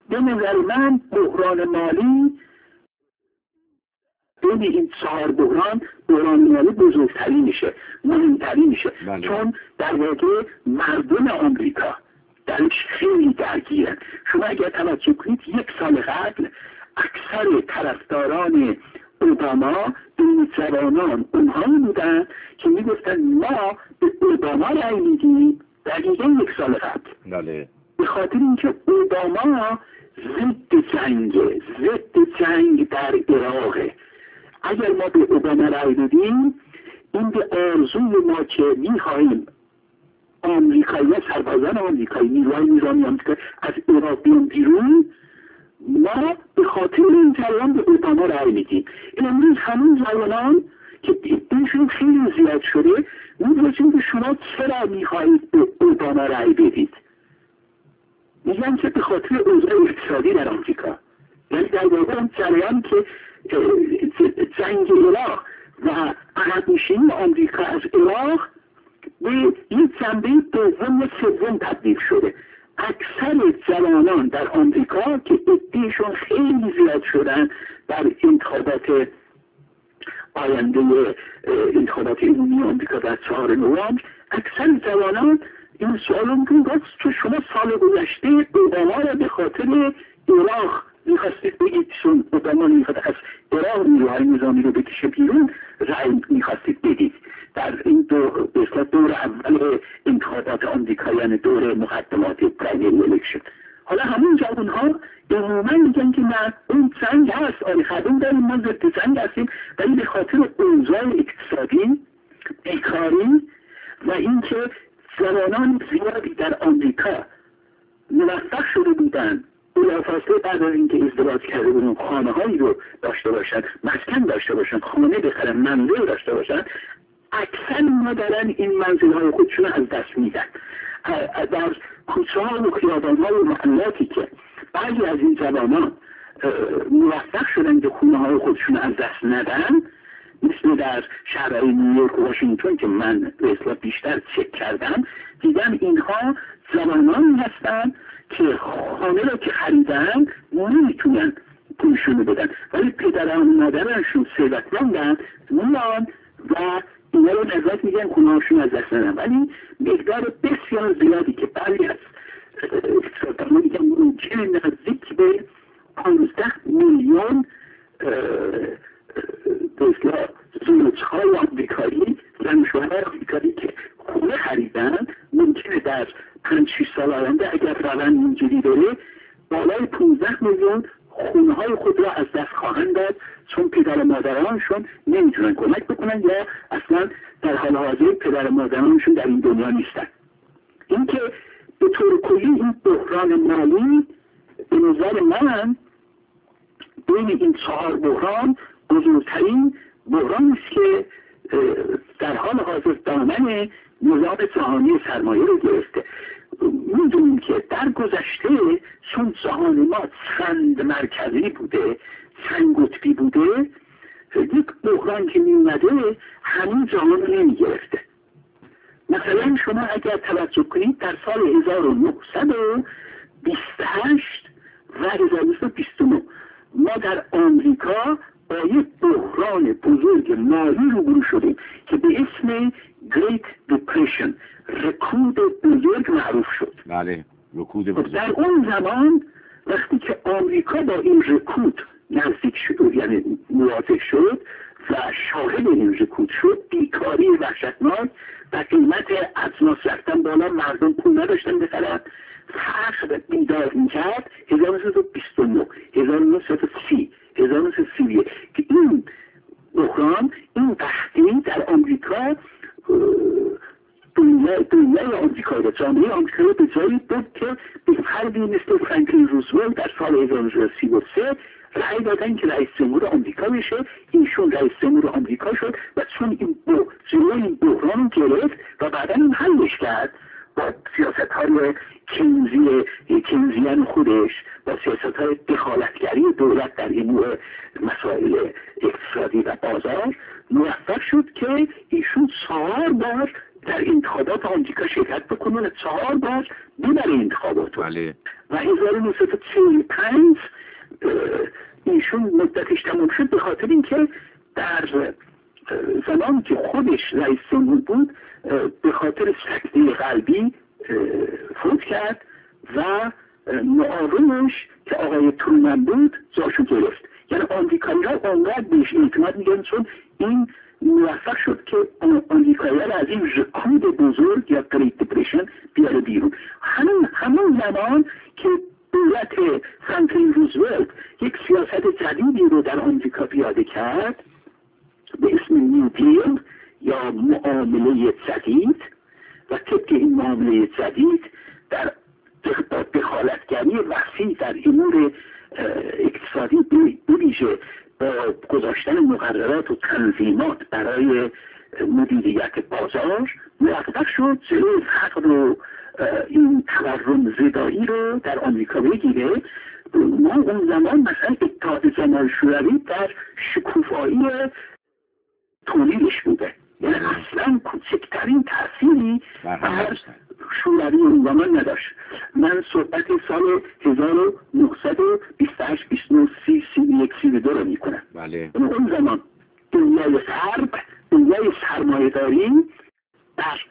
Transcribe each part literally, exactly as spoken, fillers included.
به نظر من بحران مالی بین این چهار بحران بحران مالی بزرگترین میشه، مهمترین میشه. بله. چون در واقع مردم آمریکا درش خیلی درگیرن. شما اگر توجه کنید یک سال قبل اکثر طرفداران اوباما این جوانان اونهایی بودن که میگفتن ما به اوباما رأی میدیم. دقیقا یک سال قبل. بله. به خاطر اینکه اوباما ضد جنگ ضد جنگ در عراقه. اگر ما به اوباما رأی بدیم این به آرزوی ما که میخواهیم آمریکایی سربازان آمریکایی نیروهای نظامی آمریکایی از عراق بیان بیرون، ما به خاطر این جریان به اوباما رأی میدیم. امروز همون جوانان که دیشون خیلی زیاد شده میگوشیم که شما چرا میخواهید به اوباما رأی بدید؟ میگن که به خاطر اوضاع اقتصادی در آمریکا. یعنی در واقع اون جریان که جنگ عراق و عقب نشینی آمریکا از عراق به یک جنبه دوم و سوم تبدیل شده. اکثر جوانان در آمریکا که عده‌شون خیلی زیاد شدن در انتخابات آینده انتخابات عمومی آمریکا در چهار نوامبر، اکثر جوانان این سوال میکنن که شما سال گذشته اوباما را به خاطر عراق میخواستید بگید، چون اوباما میخواد از عراق نیروهای نظامی رو بکشه بیرون، رأی میخواستید بدید در این دور به دور اول انتخابات آمریکا، یعنی دور مقدمات پرایمری الکشن. حالا همون جوانها عموما میگن که نه اون جنگ هست، آره قبول داریم ما ضد جنگ هستیم، ولی به خاطر اوضاع اقتصادی، بیکاری و اینکه جوانان زیادی در آمریکا موفق شده بودن بلافاصله بعد از اینکه ازدواج کرده بودن خانه هایی رو داشته باشن، مسکن داشته باشن، خانه بخرن، منزل داشته باشن، اکثر ما دارن این منزل های خودشون از دست میدن. در کوچه ها و خیابان های و محلاتی که بعضی از این جوانان موفق شدن که خونه های خودشون از دست ندن، مثل در شهرهای نیویورک و واشنگتن که من به اصطلاح بیشتر چک کردم، دیدم اینها جوانانی هستن که خانه را که خریدن نمیتونن پولشونو بدن، ولی پدران و مادرانشون ثروتمندن میان و اینا رو نزد میگن خونه هاشون از دست ندن. ولی مقدار بسیار زیادی که بعضی از اقتصاددانان میگن ممکنه نزدیک به پانزده میلیون بسیار زوجهای آمریکایی، زن و شوهر آمریکایی که خونه خریدن، ممکنه در پنج شش سال آینده اگر روند اینجوری بره بالای پانزده میلیون خونه های خود را از دست خواهند داد، چون پدر مادرانشون نمیتونن کمک بکنن یا اصلا در حال حاضر پدر مادرانشون در این دنیا نیستن. اینکه به طور کلی این بحران مالی به نظر من بین این چهار بحران بزرگترین بحرانی است که در حال حاضر دامن نظام جهانی سرمایه رو گرفته. میدونیم که در گذشته چون جهان ما چند مرکزی بوده، چند قطبی بوده، یک بحران که می اومده همین جهان رو نمی گرفته. مثلا شما اگر توجه کنید در سال هزار و نهصد و بیست و هشت و هزار و نهصد و بیست و نه ما در آمریکا با یک بحران بزرگ مالی روبرو شدیم که به اسم Great Depression، رکود بزرگ معروف شد. بله، رکود بزرگ. در اون زمان وقتی که آمریکا با این رکود نزدیک شد، یعنی مواجه شد و شاهد این رکود شد، بیکاری وحشتناک و قیمت اجناس رفتن بالا، مردم پول نداشتن بخرن، فقر بیدار میکرد. هزار و نهصد و بیست و نه، هزار و نهصد و سی، هزار و نهصد و سی و یک که این بحران، این قحطی در آمریکا دنیا دنیای آمریکا و جامعه آمریکا رو به جایی بود که به فردی مثل فرانکلین روزولت در سال هزار و نهصد و سی و سه رأی دادن که رئیس جمهور آمریکا بشه. ایشون رئیس جمهور آمریکا شد و چون این بو جلوی این بحران گرفت و بعدا این حلش کرد با سیاست های کینزی کینزیان خودش، با سیاست های دخالتگری دولت در این نوع مسائل اقتصادی و بازار، موفق شد که ایشون چهار بار در انتخابات آمریکا شرکت بکنه، چهار بار ببره انتخابات. بله. و هزار و نهصد و چهل و پنج ایشون مدتش تموم شد به خاطر اینکه در زمانی که خودش رئیس جمهور بود به خاطر سکته قلبی فوت کرد و معاونش که آقای ترومن بود جاشو گرفت. یعنی آمریکایی ها اونقدر بهش اعتماد میگن چون این موفق شد که آمریکایی ها از این رکود بزرگ یا گریت دپرشن بیاره بیرون. همون همون زمان که دولت فرانکلین روزولت یک سیاست جدیدی رو در آمریکا پیاده کرد به اسم نیو دیل یا معامله جدید و طبق این معامله جدید در دخالتگری وسیع در امور اقتصادی بویژه با گذاشتن مقررات و تنظیمات برای مدیریت بازار موفق شد جلوی فقر و این تورم زدایی رو در آمریکا بگیره. ما اون زمان مثلا اتحاد جماهیر شوروی در شکوفایی تولیدش بوده، یعنی اصلا کوچکترین تأثیری بر شوروی اون زمان نداشت. من صحبت سال هزار و نهصد و بیست و هشت بیست و نه سی سی یک سی دو رو میکنم. بله. اون زمان دنیای غرب، دنیای سرمایه‌داری در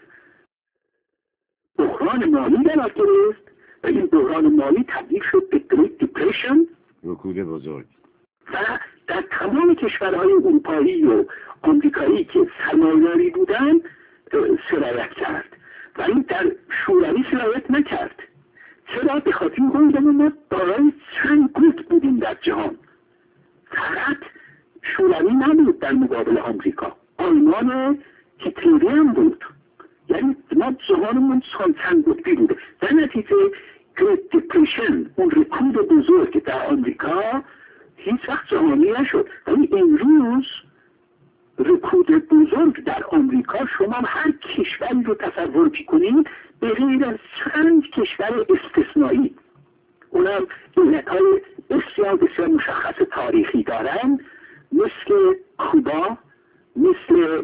بحران مالی قرار گرفت و این بحران مالی تبدیل شد به گریت دپرشن، رکود بزرگ، و در تمام کشورهای اروپایی و آمریکایی که سرمایه‌داری بودن سرایت کرد و این در شوروی سرایت نکرد. چرا؟ به خاطر اینکه ما دارای چند گوت بودیم در جهان، فقط شوروی نبود در مقابل آمریکا، آلمان هیتلری هم بود، یعنی ما جهانمون چند قطبی بوده. در نتیجه گریت دپرشن، اون رکود بزرگ در آمریکا هیچ وقت جهانی نشد. ولی امروز رکود بزرگ در آمریکا شما هر کشوری رو تصور کنید به غیر از چند کشور استثنایی، اونم علتهای بسیار بسیار مشخص تاریخی دارن، مثل کوبا، مثل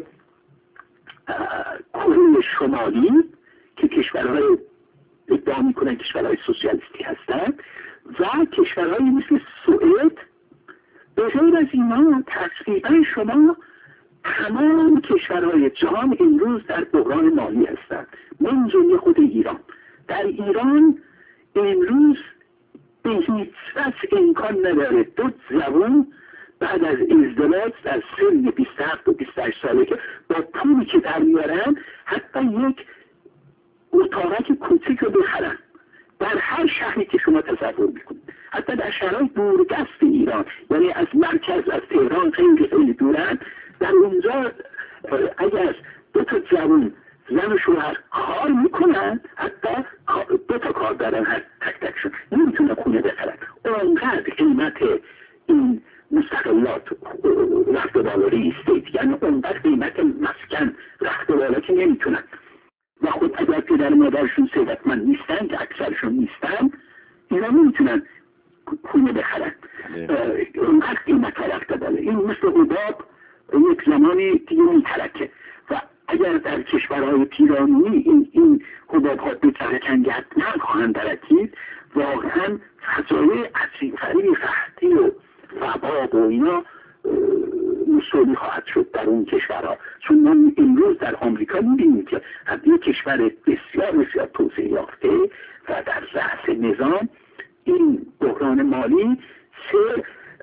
کره شمالی که کشورهای ادعا میکنن کشورهای سوسیالیستی هستند و کشورهای مثل سوئد. به غیر از اینا تقریبا شما تمام کشورهای جهان امروز در بحران مالی هستند، من جمله خود ایران. در ایران امروز به هیچ وجه امکان نداره دو جوان بعد از ازدواج در سن بیست و هفت و بیست و هشت ساله که با پولی که در میارن حتی یک اتاقک کوچک رو بخرن در هر شهری که شما تصور میکنید، حتی در شهرهای دوردست ایران، یعنی از مرکز، از تهران خیلی خیلی دورن، در اونجا اگر دو تا جوان زن و شوهر کار میکنن، حتی دو تا کار دارن هر تک تکشون، نمیتونه خونه بخرن. اونقدر قیمت این مستقلات رفت بالا ریستید، یعنی اونقدر قیمت مسکن رفت بالا که نمیتونن. و خود اگر پدر مادرشون ثروتمند نیستن که اکثرشون نیستن، اینا نمیتونن خونه بخرن. اونقدر قیمت رفت بالا. این مثل حباب یک زمانی دیگه میترکه و اگر در کشورهای پیرامونی این این حباب ها بترکن حتما خواهند ترکید، واقعا فضای عصیب فریب فحطی و فباب و اینا مصولی خواهد شد در اون کشورها. چون ما امروز در آمریکا می‌بینیم که یک کشور بسیار بسیار توسعه یافته و در رأس نظام این بحران مالی سه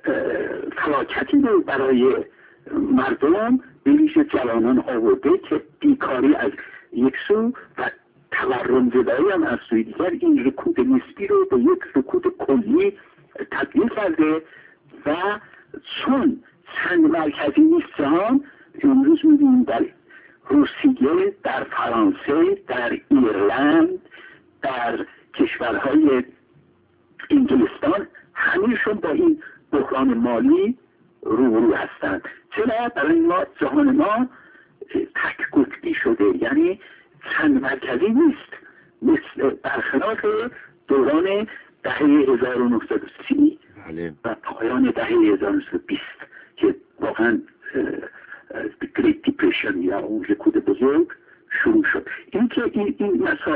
فلاکتی رو برای مردم به ویژه جوانان آورده که بیکاری از یک سو و تورم زدایی هم از سوی دیگر این رکود نسبی رو به یک رکود کلی تبدیل کرده. و چون چند مرکزی نیست جهان، امروز می‌بینیم در روسیه، در فرانسه، در ایرلند، در کشورهای انگلستان همه‌شون با این بحران مالی روبرو هستند. چرا؟ برای ما جهان ما تک قطبی شده، یعنی چند مرکزی نیست، مثل برخلاف دوران دهه هزار و نهصد و سی و پایان دهه هزار و نهصد و بیست که واقعا گریت دپرشن یا اون رکود بزرگ شروع شد.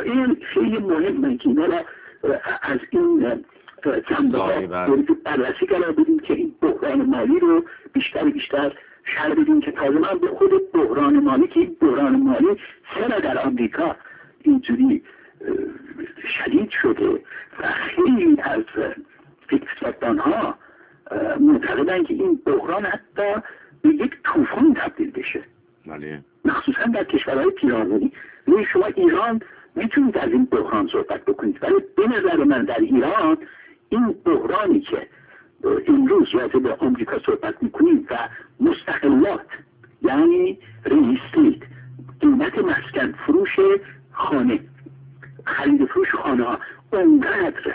مسائل خیلی مهمه که اینا را از این جنبه ها بررسی قرار بدیم که این بحران مالی رو بیشتر بیشتر شرح بدیم که تازه من به خود بحران مالی که این بحران مالی چرا در آمریکا اینجوری شدید شده و خیلی از اقتصاددان ها معتقدن که این بحران حتی به یک طوفان تبدیل بشه. بله. مخصوصا در کشورهای پیرامونی. یعنی شما ایران میتونید از این بحران صحبت بکنید، ولی به نظر من در ایران این بحرانی که امروز راجع به آمریکا صحبت میکنید و مستقلات، یعنی ریل استیت، قیمت مسکن، فروش خانه، خرید فروش خانه ها اونقدر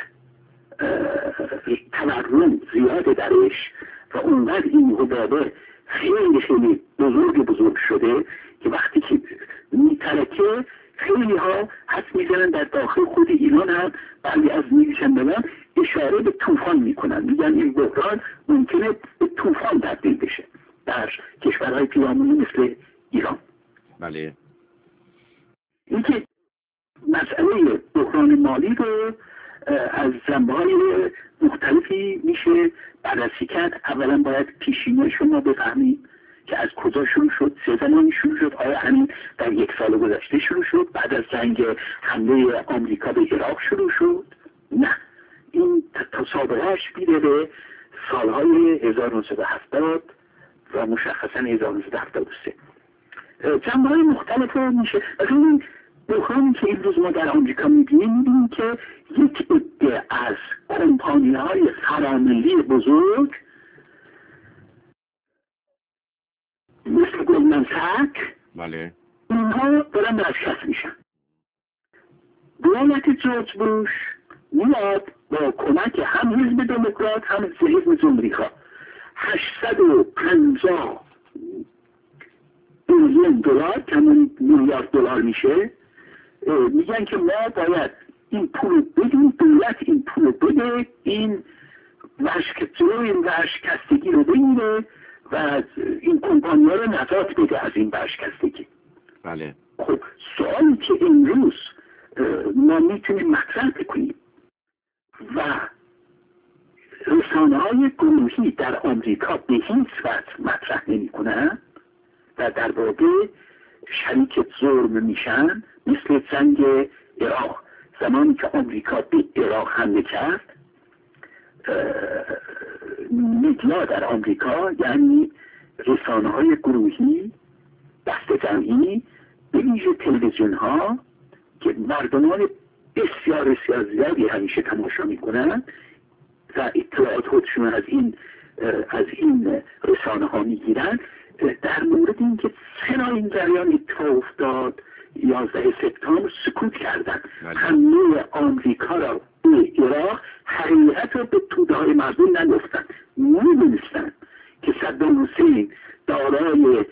تورم زیاده درش و اونقدر این حبابه خیلی خیلی بزرگ بزرگ شده که وقتی که میترکه خیلی ها حد میزنن در داخل خود ایران هم بعضی از نویسندگان اشاره به طوفان میکنن، میگن این بحران ممکنه به طوفان تبدیل بشه در کشورهای پیرامونی مثل ایران. بله. اینکه مسئله بحران مالی رو از جنبه‌های مختلفی میشه بررسی کرد. اولا باید پیشینه شما بفهمید که از کجا شروع شد، چه زمانی شروع شد، آیا همین در یک سال گذشته شروع شد، بعد از جنگ حمله آمریکا به عراق شروع شد؟ نه، این تسابقهش میره به سالهای هزار و نهصد و هفتاد و مشخصا هزار و نهصد و هفتاد و سه. جنبه‌های مختلف رو میشه. این بحرانی که امروز ما در آمریکا میبینیم میبینیم که یک عده از کمپانی های فراملی بزرگ مثل گلدمن ساک، بله، اینها دارن ورشکست میشن. دولت جورج بوش میاد با کمک هم حزب دموکرات هم حزب جمهوری‌خواه هشتصد و پنجاه میلیون دلار که همون میلیارد دلار میشه، میگن که ما باید این پول بدیم، دولت این پول بده، این ورشکست جلو این ورشکستگی رو بگیره و این کمپانی ها رو نجات بده از این ورشکستگی. بله. خب سوالی که امروز ما میتونیم مطرح بکنیم و رسانه های گروهی در آمریکا به هیچ وجه مطرح نمی کنن و در واقع شریک جرم میشن، مثل جنگ عراق. زمانی که آمریکا به عراق حمله کرد، مدیا در آمریکا، یعنی رسانه های گروهی دست جمعی، به ویژه تلویزیون ها که مردمان بسیار بسیار زیادی همیشه تماشا میکنن و اطلاعات خودشون از این از این رسانه ها میگیرن، در مورد اینکه چرا این جریان اتفاق افتاد یازده سپتامبر سکوت کردن. حمله آمریکا را به عراق حقیقت را به توده های مردم نگفتن. میدونستن که صدام حسین دارای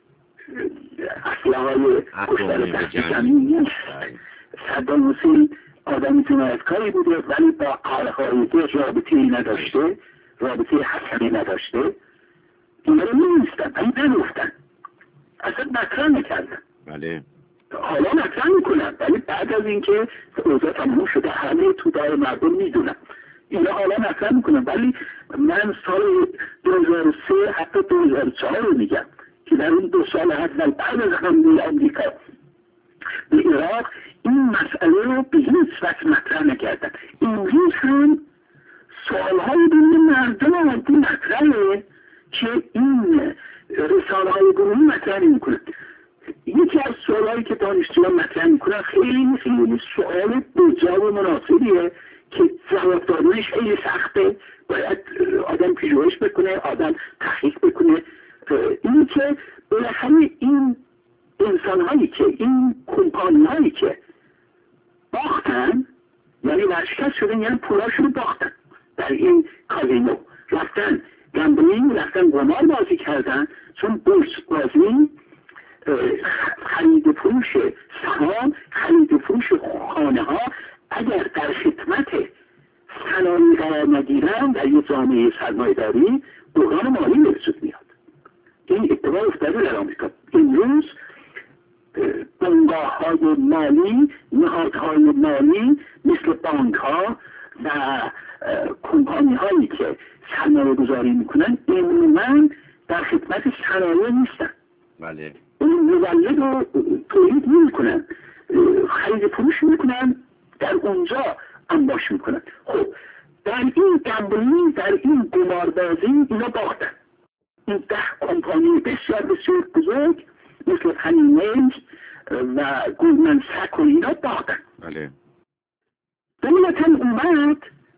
اسلحه های کشتار دست جمعی نیست. صدام حسین آدم جنایتکاری بوده ولی با القاعده رابطه نداشته، رابطه حسنی نداشته. اینا رو میدونستن ولی نگفتن، اصلا مطرح نکردن. بله. حالا مطرح میکنن ولی بعد از اینکه اوضاع تموم شده همه توده مردم میدونن. اینا حالا مطرح میکنن ولی من سال دو هزار و سه حتی دو هزار و چهار رو میگم که در اون دو سال اول بعد از حمله آمریکا به عراق این مسئله رو به هیچ وجه مطرح نکردن. امروز هم سوالهای بین مردم عادی مطرحه که این رسانه های گروهی مطرح نمیکنن. یکی از سوالهایی که دانشجویان مطرح میکنن خیلی خیلی سوال بجا و مناسبیه که جواب دادنش خیلی سخته، باید آدم پیشوش بکنه، آدم تحقیق بکنه. این که بالاخره این انسان هایی که این کمپانی هایی که باختن، یعنی ورشکست شدن، یعنی پولاشون باختن در این کازینو، رفتن گمبلینگ، رفتن قمار بازی کردن، چون بورس بازی خرید فروش سهام، خرید فروش خانه ها اگر در خدمت سلامی قرار نگیرن در یک جامعه سرمایه‌داری بحران مالی به وجود میاد. این اتفاق افتاده در آمریکا. امروز بنگاه های مالی، نهادهای مالی مثل بانک ها و کمپانی هایی که سرمایه گذاری میکنن عموماً در خدمت صنایع نیستن. بله. اون مولد رو تولید نمیکنن، خرید فروش میکنن، در اونجا انباش میکنن. خب در این گمبلینگ، در این قماربازی اینا باختن. این ده کمپانی بسیار بسیار بزرگ مثل هنیمیز و گولمن سک و اینا باختن. بله. دولتاً اومد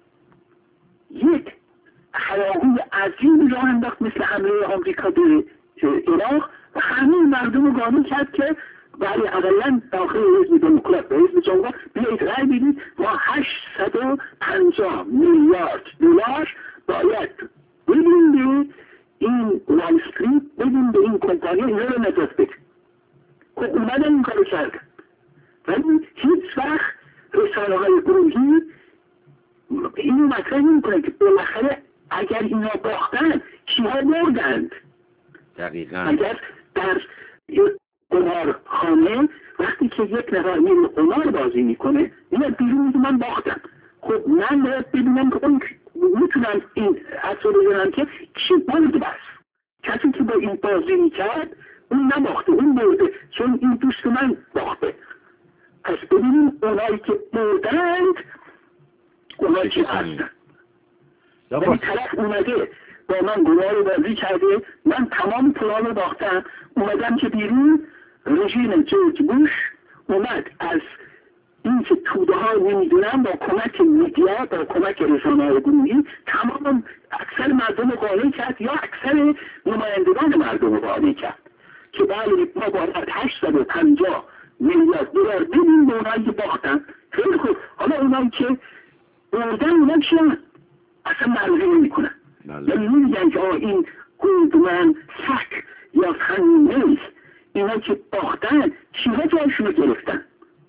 یک هیاهوی عظیم را انداخت مثل حمله آمریکا به عراق و همه مردم رو قانع کرد که ولی اقلا داخل حزب دموکرات و حزب جمهوری بیایید رأی بدید ما هشتصد و پنجاه میلیارد دلار باید بدیم به این وال استریت، بدیم به این کمپانی، اینا رو نجات بدیم. خب اومدن این کارو کردن ولی هیچ وقت رسانه های گروهی اینو مطرح نمی‌کنه که بالاخره اگر اینا باختن کیها بردند. دقیقاً. اگر در یک قمارخانه وقتی که یک نفر این قمار بازی میکنه اینا بیرون میگه من باختم، خب من باید ببینم که اون میتونم این اصلا بزنم که کی برد بس. کسی که با این بازی میکرد اون نباخته، اون برده، چون این دوست من باخته. پس ببینیم اونایی که بردند اونایی که هستن. یعنی طرف اومده با من گناه بازی کرده، من تمام پولان رو باختم، اومدم که بیرون رژیم جورج بوش اومد از این که توده ها نمیدونم با کمک میدیا، با کمک رسانه‌های گروهی تمام اکثر مردم رو قانع کرد یا اکثر نمایندگان مردم رو قانع کرد که بله ما باید هشتصد و پنجاه میلیارد دلار بدیم به اونایی که باختن. خیلی خوب، حالا اونایی که بردن اونا چیان؟ اصلا معرفی نمی کنن. یعنی نمیگن که این گولدمن سک یا هنیمیز اینا که باختن چیها جایشون رو گرفتن؟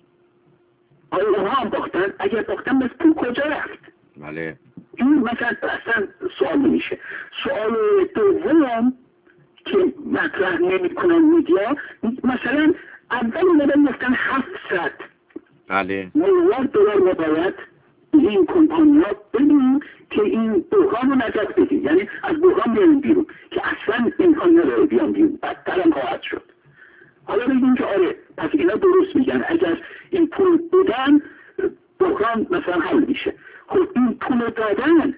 آیا اونها هم باختن؟ اگر باختن بس پول کجا رفت؟ بله. این مثلا اصلا سوال نمیشه. سوال دوم که مطرح نمی کنن میدیا، مثلا اول اومدن گفتن هفتصد بله میلیارد دلار رو باید این کمپانی ها بدیم که این بحران رو نجات بدیم، یعنی از بحران بیاریم بیرون که اصلا امکان نداره بیان بیرون، بدتر هم خواهد شد. حالا بگیم که آره پس اینا درست میگن، اگر این پول بودن بحران مثلا حل میشه. خب این پول دادن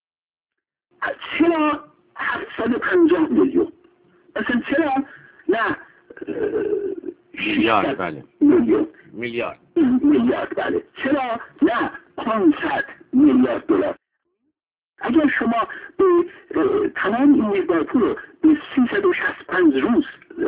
چرا هفتصد و پنجاه میلیون؟ مثلا چرا نه میلیارد؟ بله میلیون میلیارد میلیارد بله چرا نه پانصد میلیارد دلار؟ اگر شما به تمام این مقدار پول رو به سیصد و شصت و پنج روز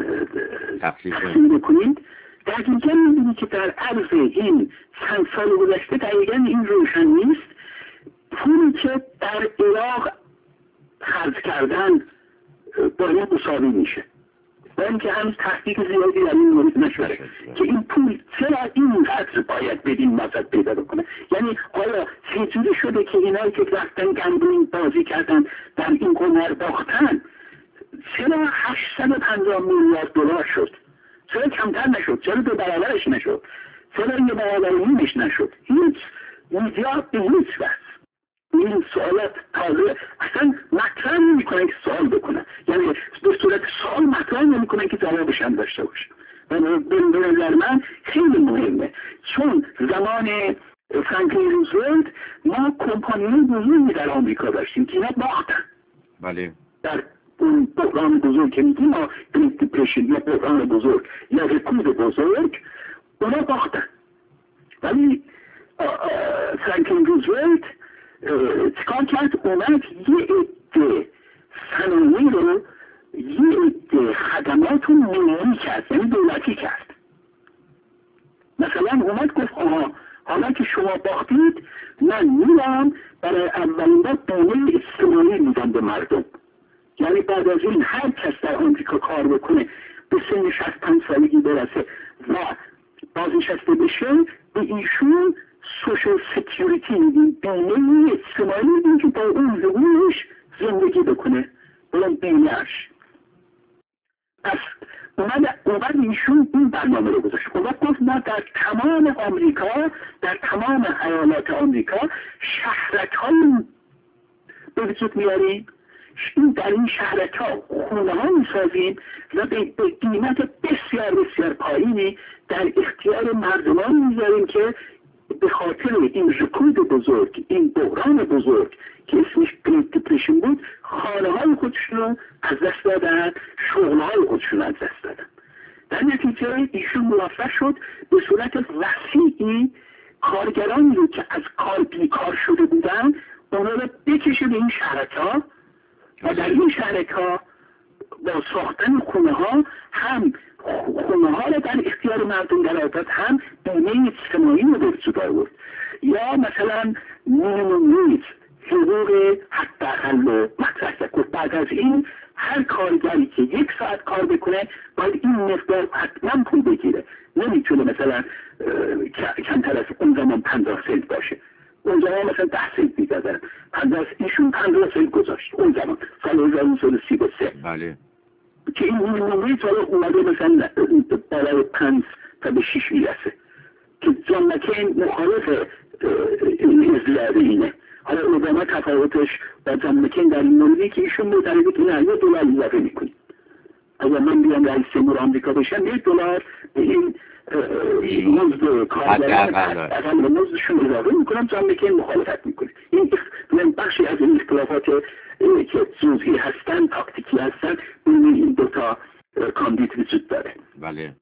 تقسیم بکنید، دقیقا می‌بینید که در عرض این چند سال گذشته دقیقا این روشن نیست. پولی که در عراق خرج کردن با این مساوی میشه و اینکه هنوز تحقیق زیادی در این مورد نشده که این پول چرا اینقدر باید بدین مزد پیدا بکنه. یعنی آیا چجوری شده که اینایی که رفتن گمبلینگ بازی کردن در این قمار باختن چرا هشتصد و پنجاه میلیارد دلار شد؟ چرا کمتر نشد؟ چرا دو برابرش نشد؟ چرا یه برابر نیمش نشد؟ هیچ میدیا به هیچ وقت این سوالات تازه اصلا مطرح نمی کنن که سوال بکنن، یعنی به صورت سوال مطرح نمی کنن که جوابش هم داشته باشه. و به نظر من خیلی مهمه، چون زمان فرانکلین روزولت ما کمپانی‌های بزرگی در آمریکا داشتیم که اینا باختن. بله. در اون بحران بزرگ که میگیم ما گریت دیپرشن یا بحران بزرگ یا رکود بزرگ اونا باختن. ولی فرانکلین روزولت چکار کرد؟ اومد یه عده صنایع رو یه عده خدمات رو ملی کرد، یعنی دولتی کرد. مثلا اومد گفت آها حالا که شما باختید من میرم برای اولین بار بیمه اجتماعی میدم به مردم، یعنی بعد از این هر کس در آمریکا کار بکنه به سن شصت و پنج سالگی برسه و بازنشسته بشه به ایشون سوشال سکیوریتی میدیم، بیمه اجتماعی میدیم که با اون حقوقش زندگی بکنه برای بیمهش. پس اومد اومد ایشون این برنامه رو گذاشت. اونا آمریکا در تمام ایالات آمریکا شهرک‌های به وجود میاریم. این در این شهرک‌ها خونه ها میسازیم و به قیمت بسیار بسیار پایینی در اختیار مردمان میذاریم که به خاطر این رکود بزرگ، این بحران بزرگ که اسمش گریت دپرشن بود، خانه های خودشون رو از دست دادن، شغل های خودشون رو از دست دادن. در نتیجه ایشون موفق شد به صورت وسیعی کارگرانی رو که از کار بیکار شده بودن اونا رو بکشه به این شهرک‌ها و در این شهرک‌ها با ساختن خونه ها هم خونه ها رو در اختیار مردم قرار داد، هم بیمه اجتماعی رو به وجود آورد. یا مثلا مینیمم ویج، حقوق حداقل رو مطرح کرد. بعد از این هر کارگری که یک ساعت کار بکنه باید این مقدار حتما پول بگیره، نمیتونه مثلا کمتر از اون زمان پنجاه سنت باشه. اون زمان مثلا ده سنت میدادن، پنجاه ایشون پنجاه سنت گذاشت اون زمان سال هزار و نهصد و سی و سه. بله. که این نمونه حالا اومده مثلا بالای پنج تا به شیش میرسه که جان مکین مخالف این ازدیاد اینه. حالا اوباما تفاوتش با جان مکین در این موردی که ایشون معتقده که نه، یه دلار اضافه میکنیم. اگر من بیام رئیس جمهور آمریکا بشم یک دلار به این مزد کارگران اقل مزدشون اضافه میکنم، جان مکین مخالفت میکنه. این بخشی از این اختلافات که جزئی هستن، تاکتیکی هستن، بین این دو تا کاندید وجود داره. بله.